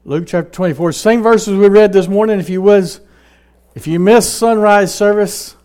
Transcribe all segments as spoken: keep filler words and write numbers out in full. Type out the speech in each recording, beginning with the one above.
Luke chapter twenty-four. Same verses we read this morning. If you was, if you missed sunrise service,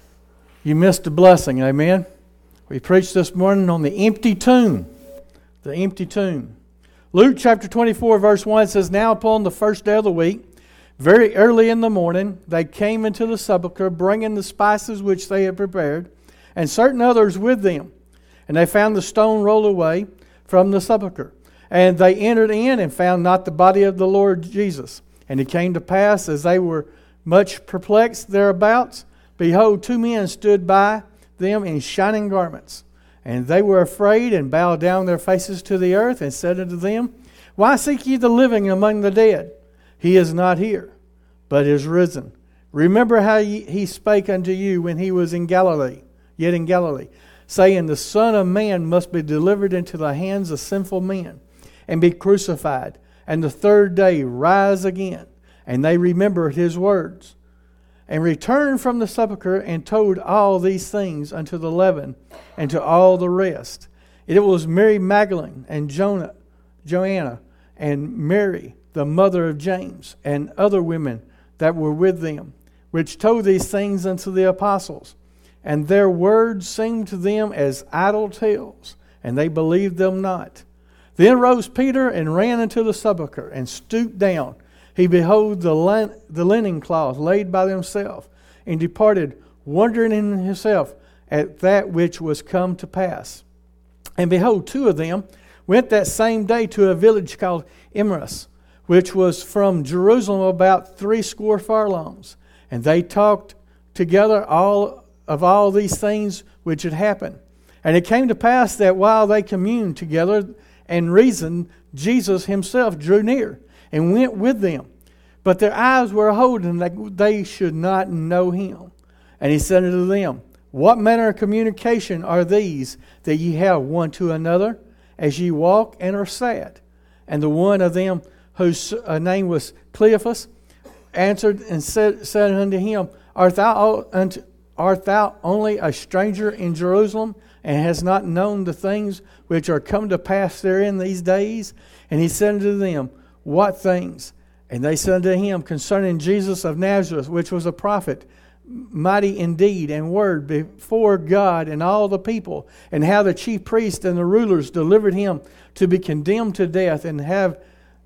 you missed a blessing. Amen. We preached this morning on the empty tomb. The empty tomb. Luke chapter twenty-four, verse one says, "Now upon the first day of the week, very early in the morning, they came into the sepulchre, bringing the spices which they had prepared, and certain others with them. And they found the stone rolled away from the sepulchre. And they entered in and found not the body of the Lord Jesus. And it came to pass, as they were much perplexed thereabouts, behold, two men stood by them in shining garments. And they were afraid, and bowed down their faces to the earth, and said unto them, Why seek ye the living among the dead? He is not here, but is risen. Remember how ye, he spake unto you when he was in Galilee, yet in Galilee, saying, The Son of Man must be delivered into the hands of sinful men, and be crucified, and the third day rise again. And they remembered his words, and returned from the sepulchre, and told all these things unto the eleven, and to all the rest. It was Mary Magdalene, and Jonah, Joanna, and Mary, the mother of James, and other women that were with them, which told these things unto the apostles. And their words seemed to them as idle tales, and they believed them not. Then rose Peter and ran into the sepulchre, and stooped down. He beheld the, lin- the linen cloth laid by themselves, and departed, wondering in himself at that which was come to pass. And behold, two of them went that same day to a village called Emmaus, which was from Jerusalem about threescore furlongs. And they talked together all of all these things which had happened. And it came to pass that while they communed together and reasoned, Jesus himself drew near and went with them. But their eyes were holden that they should not know him. And he said unto them, What manner of communication are these that ye have one to another, as ye walk and are sad? And the one of them, whose name was Cleophas, answered and said, said unto him, Art thou unto Art thou only a stranger in Jerusalem, and hast not known the things which are come to pass therein these days? And he said unto them, What things? And they said unto him, Concerning Jesus of Nazareth, which was a prophet, mighty in deed and word before God and all the people, and how the chief priests and the rulers delivered him to be condemned to death, and have,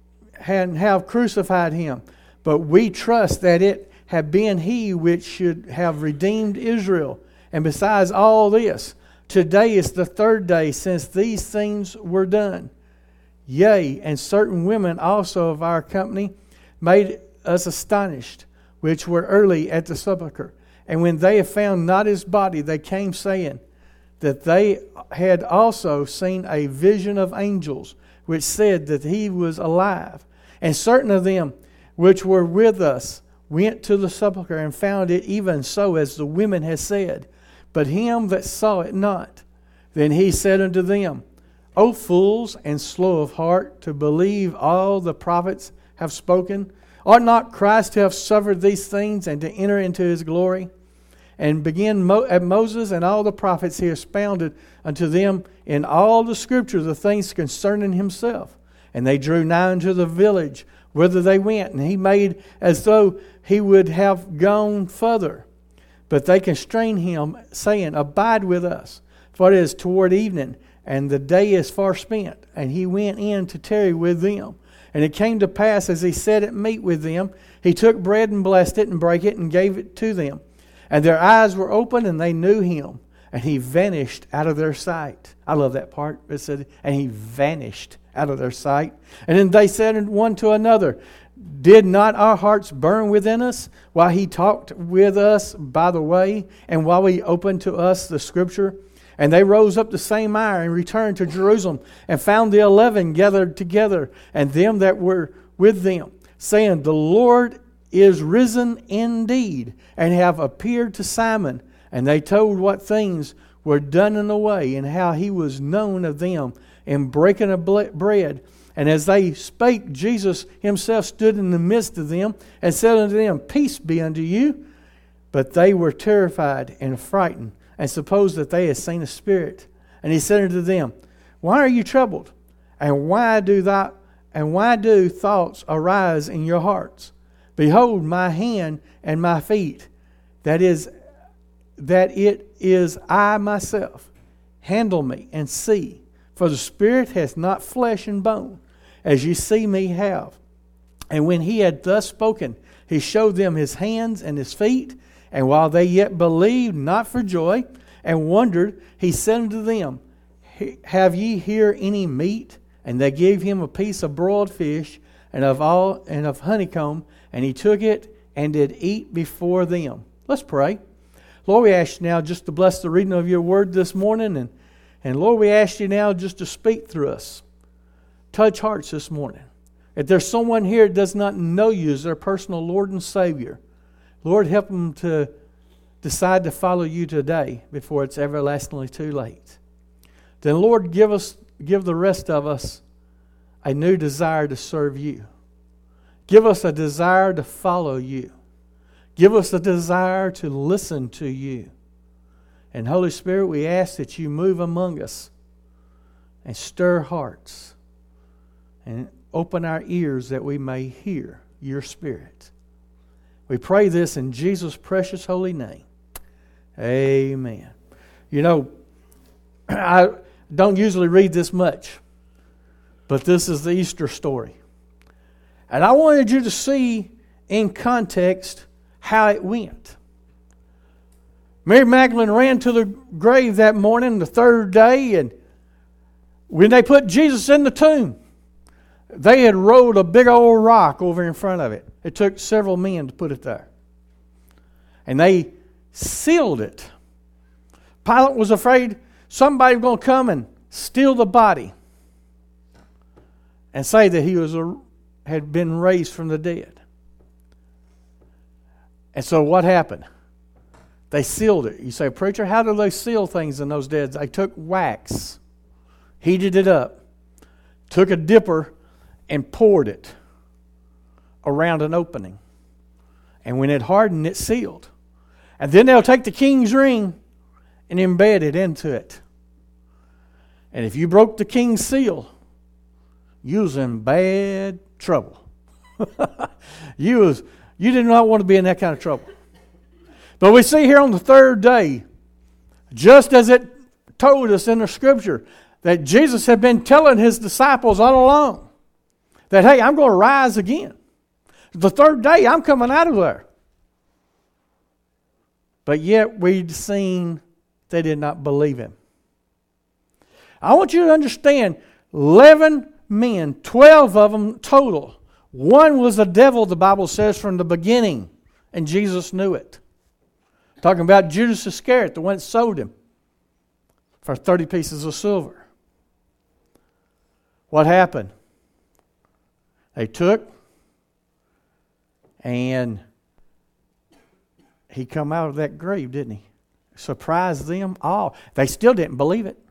and have crucified him. But we trust that it have been he which should have redeemed Israel. And besides all this, today is the third day since these things were done. Yea, and certain women also of our company made us astonished, which were early at the sepulchre. And when they had found not his body, they came saying that they had also seen a vision of angels, which said that he was alive. And certain of them which were with us went to the sepulchre, and found it even so as the women had said, but him that saw it not. Then he said unto them, O fools, and slow of heart, to believe all the prophets have spoken. Ought not Christ to have suffered these things, and to enter into his glory? And begin Mo- at Moses and all the prophets, he expounded unto them in all the scriptures the things concerning himself. And they drew nigh unto the village whither they went, and he made as though he would have gone further. But they constrained him, saying, Abide with us, for it is toward evening, and the day is far spent. And he went in to tarry with them. And it came to pass, as he sat at meat with them, he took bread and blessed it, and brake it, and gave it to them. And their eyes were opened, and they knew him. And he vanished out of their sight. I love that part. It said, and he vanished out of their sight. And then they said one to another, Did not our hearts burn within us while he talked with us by the way, and while he opened to us the scripture? And they rose up the same hour and returned to Jerusalem, and found the eleven gathered together, and them that were with them, saying, The Lord is risen indeed, and have appeared to Simon. And they told what things were done in the way, and how he was known of them in breaking of bread. And as they spake, Jesus himself stood in the midst of them, and said unto them, Peace be unto you. But they were terrified and frightened, and supposed that they had seen a spirit. And he said unto them, Why are you troubled? And why do thou and why do thoughts arise in your hearts? Behold my hand and my feet, that is, that it is I myself. Handle me and see, for the Spirit hath not flesh and bone, as ye see me have. And when he had thus spoken, he showed them his hands and his feet. And while they yet believed not for joy, and wondered, he said unto them, Have ye here any meat? And they gave him a piece of broiled fish, and of all and of honeycomb, and he took it and did eat before them. Let's pray. Lord, we ask you now just to bless the reading of your word this morning, and, and Lord, we ask you now just to speak through us. Touch hearts this morning. If there's someone here that does not know you as their personal Lord and Savior, Lord, help them to decide to follow you today before it's everlastingly too late. Then, Lord, give us, give the rest of us a new desire to serve you. Give us a desire to follow you. Give us a desire to listen to you. And Holy Spirit, we ask that you move among us and stir hearts and open our ears that we may hear your Spirit. We pray this in Jesus' precious holy name. Amen. You know, I don't usually read this much, but this is the Easter story. And I wanted you to see in context how it went. Mary Magdalene ran to the grave that morning, the third day, and when they put Jesus in the tomb, they had rolled a big old rock over in front of it. It took several men to put it there. And they sealed it. Pilate was afraid somebody was going to come and steal the body and say that he was a, had been raised from the dead. And so what happened? They sealed it. You say, preacher, how do they seal things in those days? They took wax, heated it up, took a dipper, and poured it around an opening. And when it hardened, it sealed. And then they'll take the king's ring and embed it into it. And if you broke the king's seal, you was in bad trouble. you was you did not want to be in that kind of trouble. But we see here on the third day, just as it told us in the scripture, that Jesus had been telling his disciples all along that, hey, I'm going to rise again. The third day, I'm coming out of there. But yet we'd seen they did not believe him. I want you to understand, eleven men, twelve of them total. One was the devil, the Bible says, from the beginning, and Jesus knew it. Talking about Judas Iscariot, the one that sold him for thirty pieces of silver. What happened? They took and he come out of that grave, didn't he? Surprised them all. They still didn't believe it.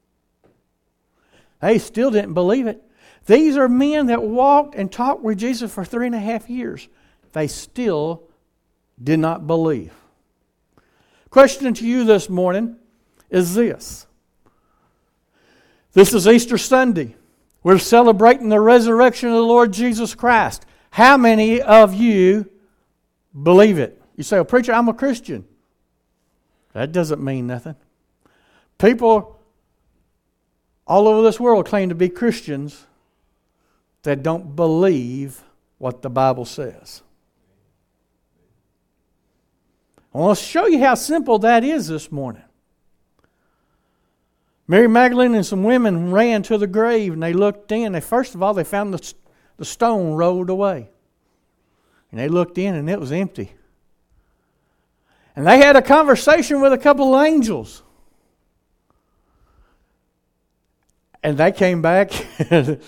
They still didn't believe it. These are men that walked and talked with Jesus for three and a half years. They still did not believe. Question to you this morning is this. This is Easter Sunday. We're celebrating the resurrection of the Lord Jesus Christ. How many of you believe it? You say, well, preacher, I'm a Christian. That doesn't mean nothing. People all over this world claim to be Christians that don't believe what the Bible says. I want to show you how simple that is this morning. Mary Magdalene and some women ran to the grave and they looked in. They, first of all, they found the, the stone rolled away. And they looked in and it was empty. And they had a conversation with a couple of angels. And they came back and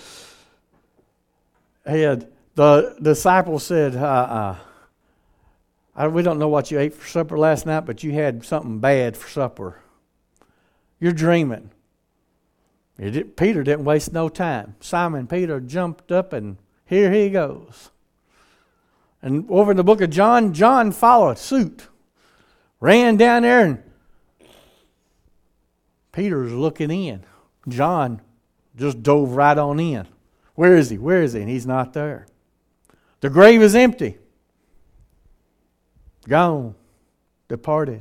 had, the disciples said, uh, uh, we don't know what you ate for supper last night, but you had something bad for supper. You're dreaming. Did, Peter didn't waste no time. Simon Peter jumped up and here he goes. And over in the book of John, John followed suit. Ran down there and Peter's looking in. John just dove right on in. Where is he? Where is he? And he's not there. The grave is empty. Gone. Departed.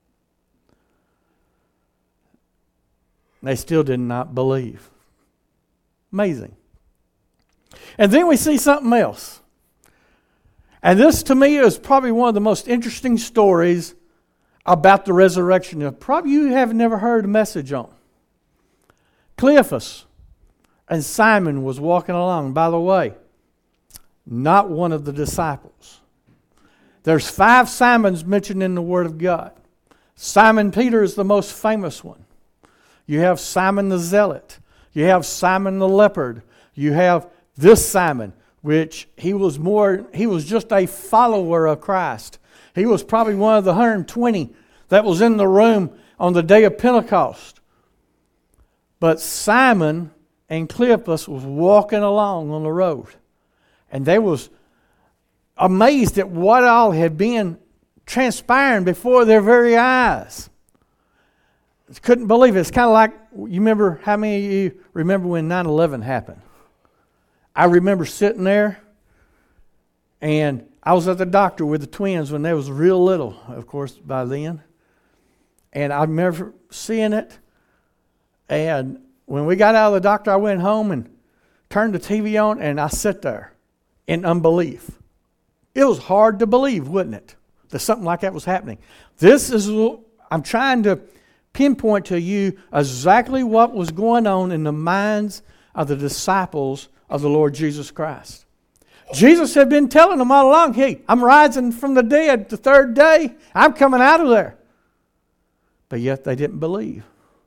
They still did not believe. Amazing. And then we see something else. And this to me is probably one of the most interesting stories about the resurrection that probably you have never heard a message on. Cleophas and Simon was walking along. By the way, not one of the disciples. There's five Simons mentioned in the Word of God. Simon Peter is the most famous one. You have Simon the Zealot. You have Simon the leopard. You have this Simon, which he was more, he was just a follower of Christ. He was probably one of the one hundred twenty that was in the room on the day of Pentecost. But Simon and Cleophas was walking along on the road. And they was amazed at what all had been transpiring before their very eyes. Couldn't believe it. It's kind of like, you remember, how many of you remember when nine eleven happened? I remember sitting there, and I was at the doctor with the twins when they was real little, of course, by then. And I remember seeing it. And when we got out of the doctor, I went home and turned the T V on, and I sat there in unbelief. It was hard to believe, wasn't it, that something like that was happening. This is, I'm trying to pinpoint to you exactly what was going on in the minds of the disciples of the Lord Jesus Christ. Jesus had been telling them all along, hey, I'm rising from the dead the third day. I'm coming out of there. But yet they didn't believe.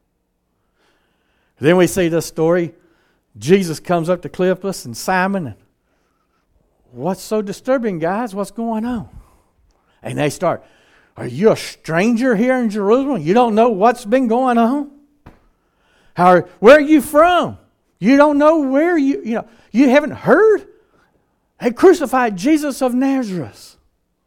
Then we see this story. Jesus comes up to Cleophas and Simon. And what's so disturbing, guys? What's going on? And they start, are you a stranger here in Jerusalem? You don't know what's been going on? How, where are you from? You don't know where you, you know, you haven't heard? They crucified Jesus of Nazareth.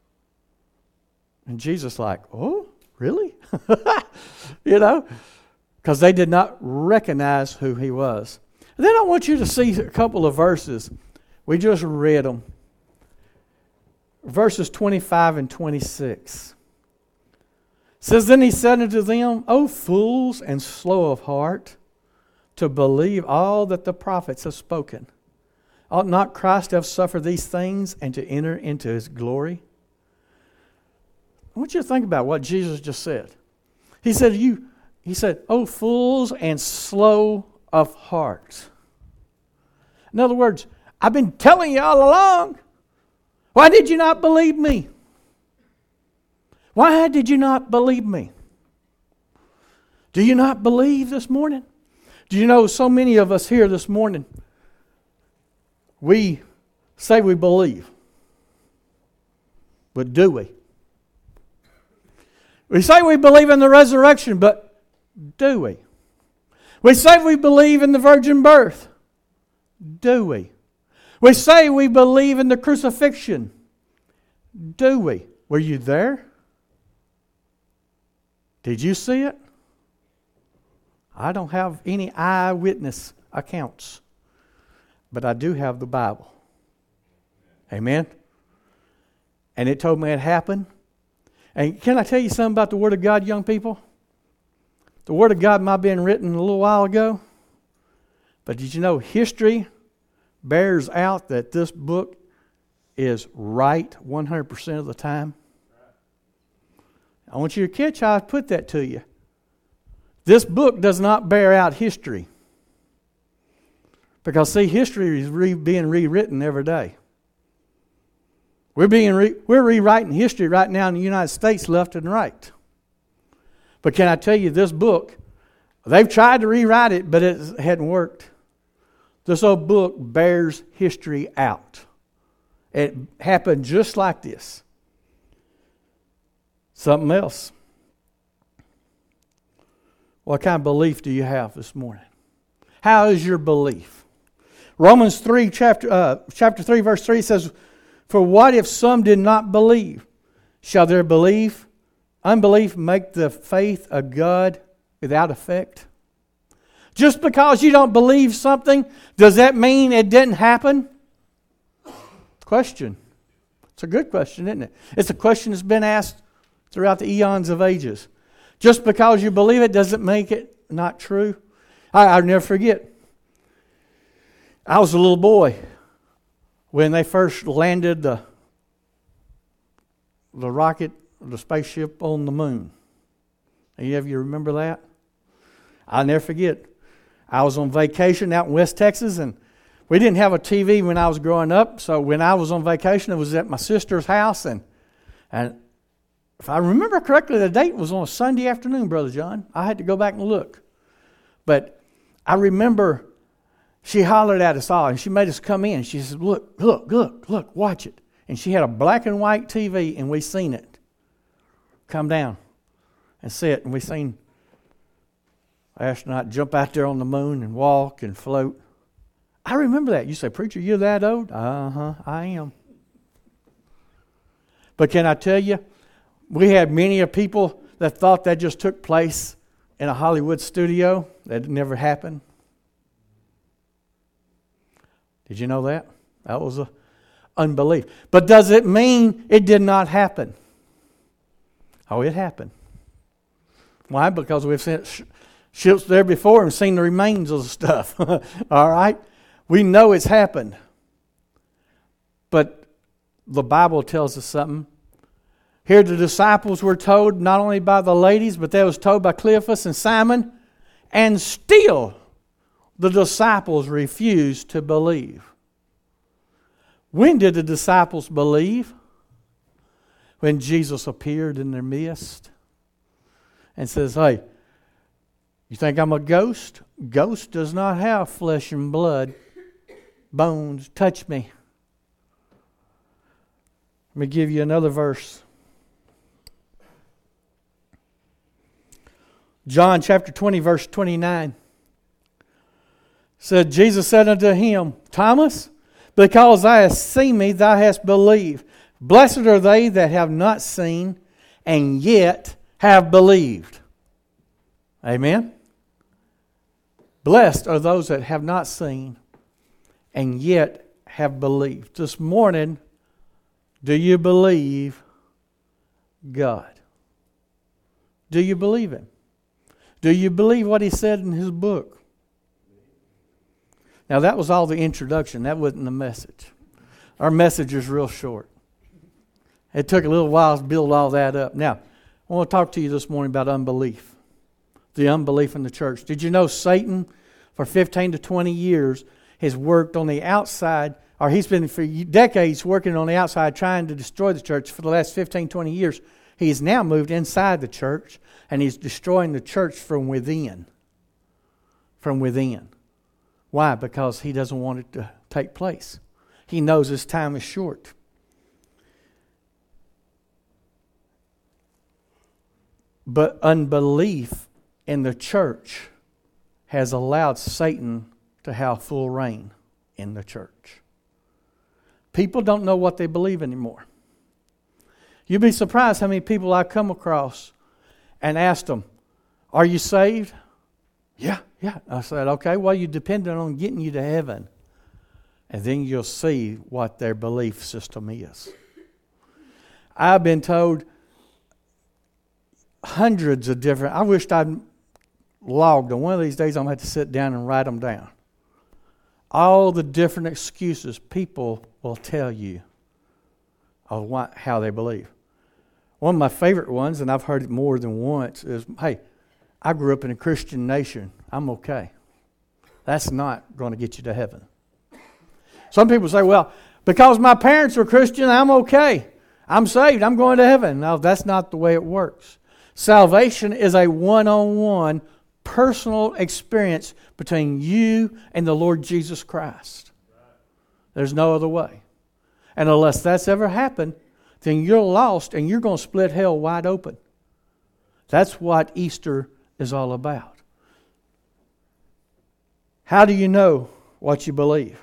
And Jesus like, oh, really? You know, because they did not recognize who he was. And then I want you to see a couple of verses. We just read them. Verses twenty-five and twenty-six. It says, then he said unto them, O fools and slow of heart, to believe all that the prophets have spoken. Ought not Christ to have suffered these things and to enter into his glory? I want you to think about what Jesus just said. He said, "You." He said, "O fools and slow of heart." In other words, I've been telling you all along. Why did you not believe me? Why did you not believe me? Do you not believe this morning? Do you know so many of us here this morning, we say we believe. But do we? We say we believe in the resurrection, but do we? We say we believe in the virgin birth. Do we? We say we believe in the crucifixion. Do we? Were you there? Did you see it? I don't have any eyewitness accounts, but I do have the Bible. Amen? And it told me it happened. And can I tell you something about the Word of God, young people? The Word of God might have been written a little while ago, but did you know history bears out that this book is right one hundred percent of the time? I want you to catch how I put that to you. This book does not bear out history. Because, see, history is re- being rewritten every day. We're being re- we're rewriting history right now in the United States left and right. But can I tell you, this book, they've tried to rewrite it, but it hadn't worked. This old book bears history out. It happened just like this. Something else. What kind of belief do you have this morning? How is your belief? Romans three, chapter uh, chapter three, verse three says, "For what if some did not believe? Shall their belief, unbelief, make the faith of God without effect?" Just because you don't believe something, does that mean it didn't happen? Question. It's a good question, isn't it? It's a question that's been asked throughout the eons of ages. Just because you believe it doesn't make it not true. I, I'll never forget. I was a little boy when they first landed the, the rocket, the spaceship on the moon. Any of you remember that? I'll never forget. I was on vacation out in West Texas, and we didn't have a T V when I was growing up, so when I was on vacation, it was at my sister's house, and and if I remember correctly, the date was on a Sunday afternoon, Brother John. I had to go back and look. But I remember she hollered at us all, and she made us come in. She said, look, look, look, look, watch it. And she had a black and white T V, and we seen it. Come down and sit, and we seen astronaut jump out there on the moon and walk and float. I remember that. You say, preacher, you're that old? Uh-huh, I am. But can I tell you, we had many of people that thought that just took place in a Hollywood studio. That never happened. Did you know that? That was a unbelief. But does it mean it did not happen? Oh, it happened. Why? Because we've sent sh- ships there before and seen the remains of the stuff. All right? We know it's happened. But the Bible tells us something. Here the disciples were told not only by the ladies, but they was told by Cleophas and Simon, and still the disciples refused to believe. When did the disciples believe? When Jesus appeared in their midst and says, hey, you think I'm a ghost? Ghost does not have flesh and blood, bones. Touch me. Let me give you another verse. John chapter twenty, verse twenty-nine. Said, Jesus said unto him, Thomas, because thou hast seen me, thou hast believed. Blessed are they that have not seen, and yet have believed. Amen? Blessed are those that have not seen, and yet have believed. This morning, do you believe God? Do you believe Him? Do you believe what He said in His book? Now that was all the introduction. That wasn't the message. Our message is real short. It took a little while to build all that up. Now, I want to talk to you this morning about unbelief. The unbelief in the church. Did you know Satan, for fifteen to twenty years, has worked on the outside, or he's been for decades working on the outside trying to destroy the church for the last fifteen, twenty years. He's now moved inside the church, and he's destroying the church from within. From within. Why? Because he doesn't want it to take place. He knows his time is short. But unbelief in the church has allowed Satan to have full reign in the church. People don't know what they believe anymore. You'd be surprised how many people I come across and ask them, are you saved? Yeah, yeah. I said, okay, well, you're dependent on getting you to heaven. And then you'll see what their belief system is. I've been told hundreds of different, I wished I'd logged on. One of these days I'm going to have to sit down and write them down. All the different excuses people will tell you of what, how they believe. One of my favorite ones, and I've heard it more than once, is, hey, I grew up in a Christian nation. I'm okay. That's not going to get you to heaven. Some people say, well, because my parents were Christian, I'm okay. I'm saved. I'm going to heaven. No, that's not the way it works. Salvation is a one-on-one personal experience between you and the Lord Jesus Christ. There's no other way. And unless that's ever happened, then you're lost and you're going to split hell wide open. That's what Easter is all about. How do you know what you believe?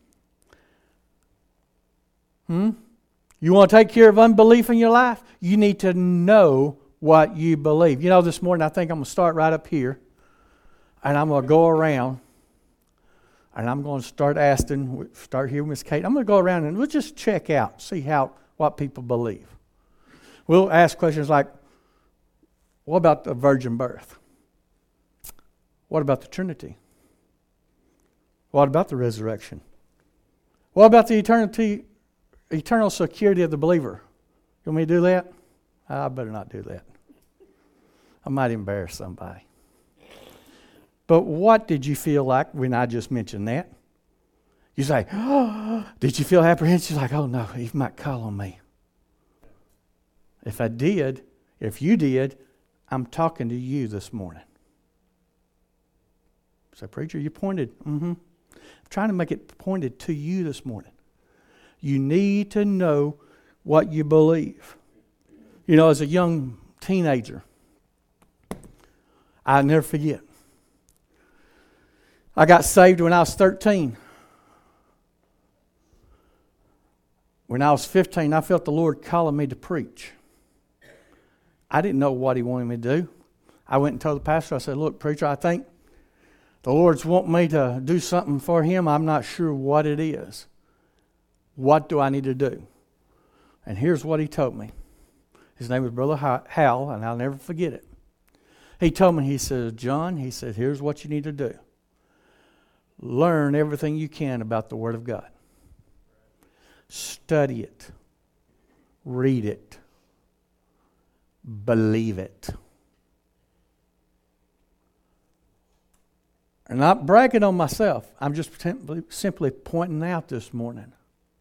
Hmm? You want to take care of unbelief in your life? You need to know what you believe. You know, this morning I think I'm going to start right up here. And I'm going to go around, and I'm going to start asking, start here with Miss Kate. I'm going to go around and we'll just check out, see how what people believe. We'll ask questions like, what about the virgin birth? What about the Trinity? What about the resurrection? What about the eternity, eternal security of the believer? You want me to do that? I better not do that. I might embarrass somebody. But what did you feel like when I just mentioned that? You say, oh, did you feel apprehensive? Like, oh no, he might call on me. If I did, if you did, I'm talking to you this morning. So, preacher, you pointed. Mm-hmm. I'm trying to make it pointed to you this morning. You need to know what you believe. You know, as a young teenager, I'll never forget. I got saved when I was thirteen. When I was fifteen, I felt the Lord calling me to preach. I didn't know what He wanted me to do. I went and told the pastor, I said, look, preacher, I think the Lord's wanting me to do something for Him. I'm not sure what it is. What do I need to do? And here's what he told me. His name was Brother Hal, and I'll never forget it. He told me, he said, John, he said, here's what you need to do. Learn everything you can about the Word of God. Study it. Read it. Believe it. I'm not bragging on myself. I'm just simply pointing out this morning.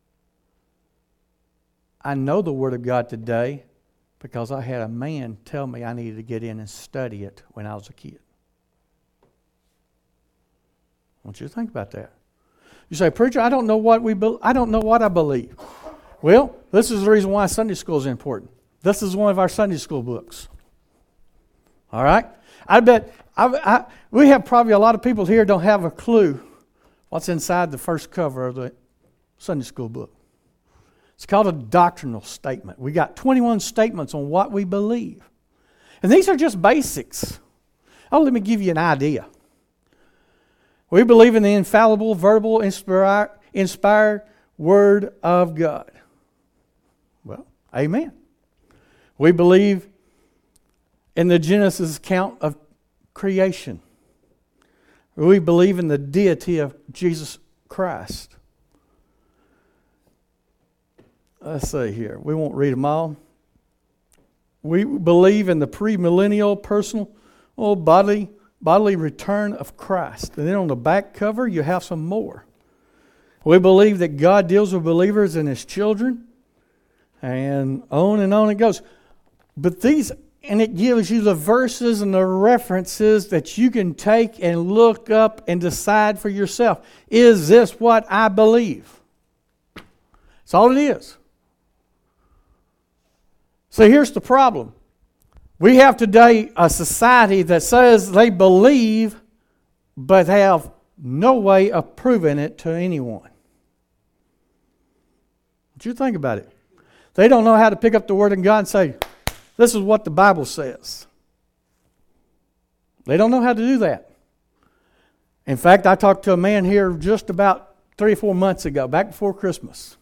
I know the Word of God today because I had a man tell me I needed to get in and study it when I was a kid. I want you to think about that. You say, preacher, I don't know what we be- I don't know what I believe. Well, this is the reason why Sunday school is important. This is one of our Sunday school books. All right? I bet I, I, we have probably a lot of people here don't have a clue what's inside the first cover of the Sunday school book. It's called a doctrinal statement. We got twenty-one statements on what we believe. And these are just basics. Oh, let me give you an idea. We believe in the infallible, verbal, inspired, inspired Word of God. Well, amen. We believe in the Genesis account of creation. We believe in the deity of Jesus Christ. Let's see here. We won't read them all. We believe in the premillennial personal oh, bodily, bodily return of Christ. And then on the back cover, you have some more. We believe that God deals with believers and His children. And on and on it goes. But these, and it gives you the verses and the references that you can take and look up and decide for yourself. Is this what I believe? That's all it is. So here's the problem. We have today a society that says they believe, but have no way of proving it to anyone. What you think about it? They don't know how to pick up the Word of God and say, this is what the Bible says. They don't know how to do that. In fact, I talked to a man here just about three or four months ago, back before Christmas.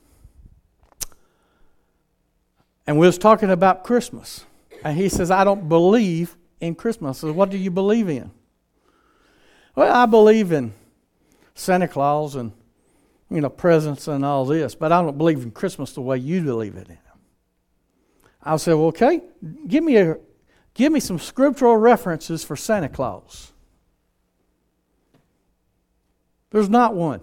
And we was talking about Christmas. And he says, I don't believe in Christmas. I said, what do you believe in? Well, I believe in Santa Claus and, you know, presents and all this, but I don't believe in Christmas the way you believe it in. I said, well, okay, give me a, give me some scriptural references for Santa Claus. There's not one.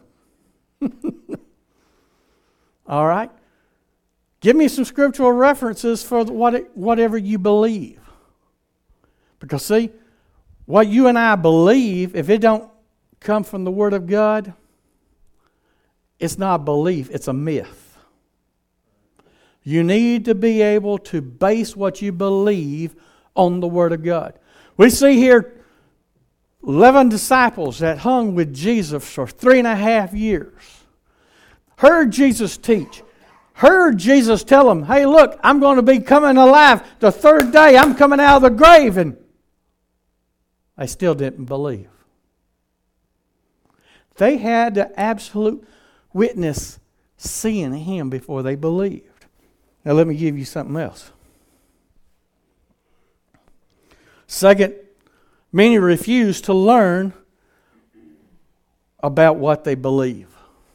All right? Give me some scriptural references for what it, whatever you believe. Because see, what you and I believe, if it don't come from the Word of God, it's not a belief, it's a myth. You need to be able to base what you believe on the Word of God. We see here eleven disciples that hung with Jesus for three and a half years. Heard Jesus teach. Heard Jesus tell them, hey, look, I'm going to be coming alive. The third day, I'm coming out of the grave. And they still didn't believe. They had the absolute witness seeing him before they believed. Now let me give you something else. Second, many refuse to learn about what they believe.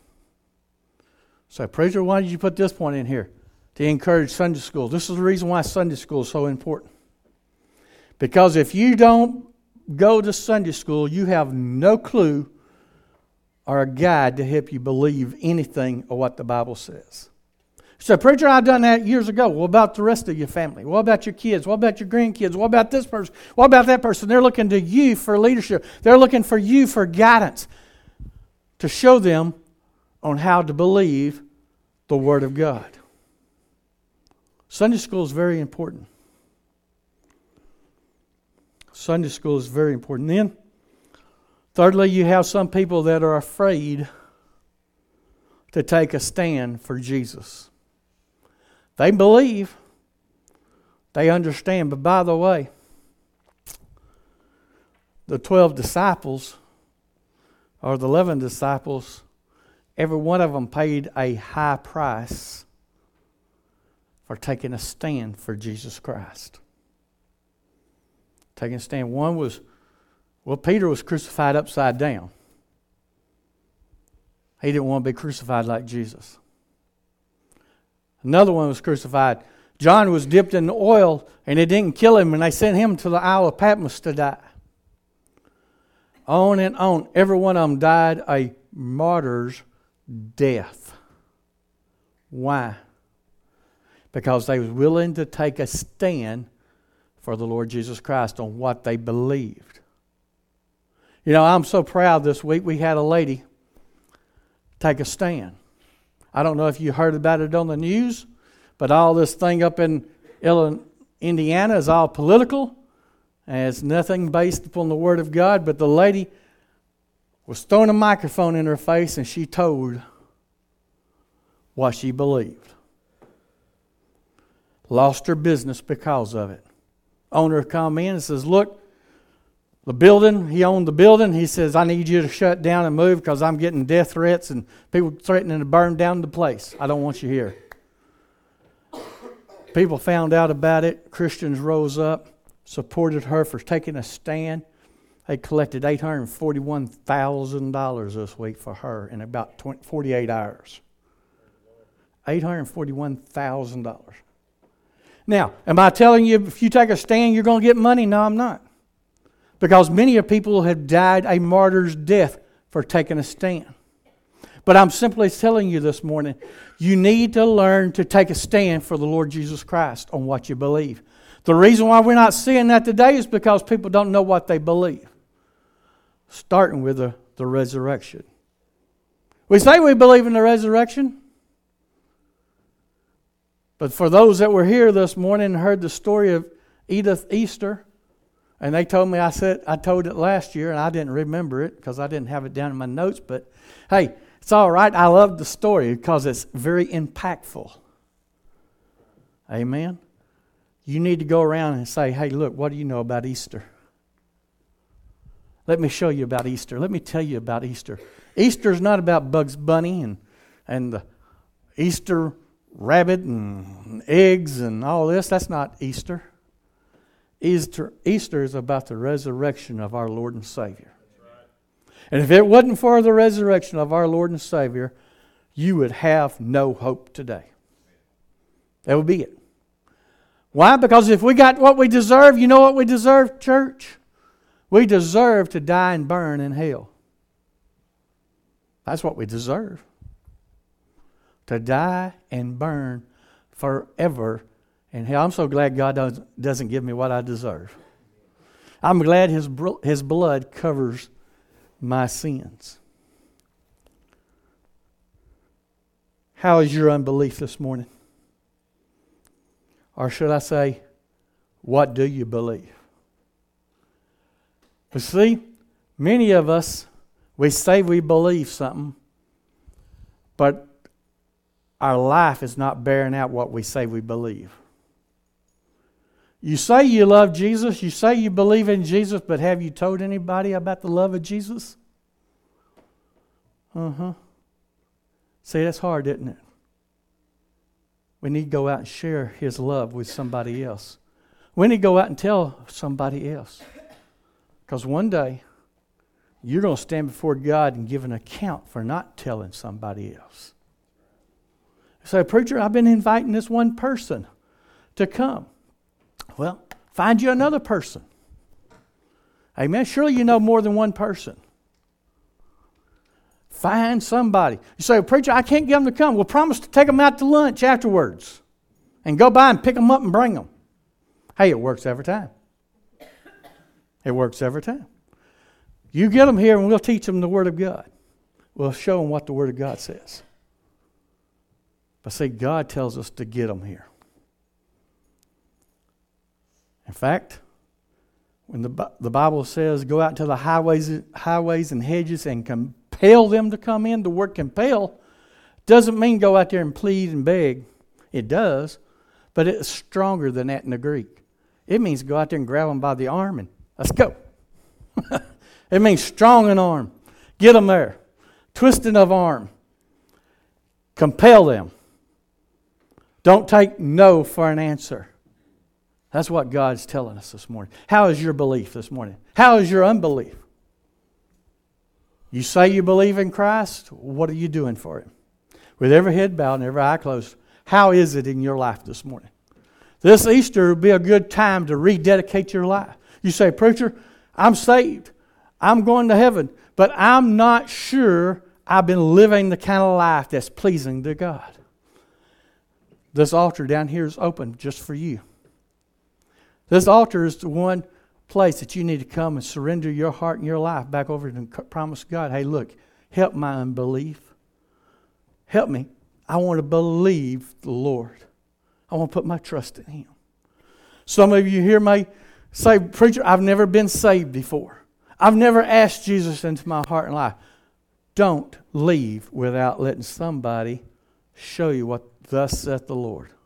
So, preacher, why did you put this point in here? To encourage Sunday school. This is the reason why Sunday school is so important. Because if you don't go to Sunday school, you have no clue or a guide to help you believe anything of what the Bible says. So, preacher, I've done that years ago. What about the rest of your family? What about your kids? What about your grandkids? What about this person? What about that person? They're looking to you for leadership. They're looking for you for guidance to show them on how to believe the Word of God. Sunday school is very important. Sunday school is very important. Then, thirdly, you have some people that are afraid to take a stand for Jesus. They believe, they understand, but by the way, the twelve disciples, or the eleven disciples, every one of them paid a high price for taking a stand for Jesus Christ. Taking a stand. One was, well, Peter was crucified upside down. He didn't want to be crucified like Jesus. Another one was crucified. John was dipped in oil and it didn't kill him, and they sent him to the Isle of Patmos to die. On and on. Every one of them died a martyr's death. Why? Because they was willing to take a stand for the Lord Jesus Christ on what they believed. You know, I'm so proud this week we had a lady take a stand. I don't know if you heard about it on the news, but all this thing up in Indiana is all political, and it's nothing based upon the Word of God. But the lady was throwing a microphone in her face, and she told what she believed. Lost her business because of it. Owner come in and says, look, the building, he owned the building. He says, I need you to shut down and move because I'm getting death threats and people threatening to burn down the place. I don't want you here. People found out about it. Christians rose up, supported her for taking a stand. They collected eight hundred forty-one thousand dollars this week for her in about twenty, forty-eight hours. eight hundred forty-one thousand dollars. Now, am I telling you if you take a stand you're going to get money? No, I'm not. Because many of people have died a martyr's death for taking a stand. But I'm simply telling you this morning, you need to learn to take a stand for the Lord Jesus Christ on what you believe. The reason why we're not seeing that today is because people don't know what they believe. Starting with the, the resurrection. We say we believe in the resurrection. But for those that were here this morning and heard the story of Edith Easter, and they told me, I said, I told it last year, and I didn't remember it because I didn't have it down in my notes. But hey, it's all right. I love the story because it's very impactful. Amen. You need to go around and say, hey, look, what do you know about Easter? Let me show you about Easter. Let me tell you about Easter. Easter is not about Bugs Bunny and, and the Easter rabbit and eggs and all this. That's not Easter. Easter, Easter is about the resurrection of our Lord and Savior. And if it wasn't for the resurrection of our Lord and Savior, you would have no hope today. That would be it. Why? Because if we got what we deserve, you know what we deserve, church? We deserve to die and burn in hell. That's what we deserve. To die and burn forever in hell. I'm so glad God doesn't, doesn't give me what I deserve. I'm glad His, His blood covers my sins. How is your unbelief this morning? Or should I say, what do you believe? But see, many of us, we say we believe something, but our life is not bearing out what we say we believe. You say you love Jesus, you say you believe in Jesus, but have you told anybody about the love of Jesus? Uh-huh. See, that's hard, isn't it? We need to go out and share His love with somebody else. We need to go out and tell somebody else. Because one day, you're going to stand before God and give an account for not telling somebody else. So, preacher, I've been inviting this one person to come. Well, find you another person. Amen. Surely you know more than one person. Find somebody. You say, preacher, I can't get them to come. Well, promise to take them out to lunch afterwards. And go by and pick them up and bring them. Hey, it works every time. It works every time. You get them here and we'll teach them the Word of God. We'll show them what the Word of God says. But see, God tells us to get them here. In fact, when the, the Bible says go out into the highways, highways and hedges and compel them to come in, the word compel doesn't mean go out there and plead and beg. It does, but it's stronger than that in the Greek. It means go out there and grab them by the arm and let's go. It means strong in arm. Get them there. Twisting of arm. Compel them. Don't take no for an answer. That's what God's telling us this morning. How is your belief this morning? How is your unbelief? You say you believe in Christ. What are you doing for Him? With every head bowed and every eye closed, how is it in your life this morning? This Easter will be a good time to rededicate your life. You say, preacher, I'm saved. I'm going to heaven. But I'm not sure I've been living the kind of life that's pleasing to God. This altar down here is open just for you. This altar is the one place that you need to come and surrender your heart and your life back over and promise God, hey, look, help my unbelief. Help me. I want to believe the Lord. I want to put my trust in Him. Some of you here may say, preacher, I've never been saved before. I've never asked Jesus into my heart and life. Don't leave without letting somebody show you what thus saith the Lord.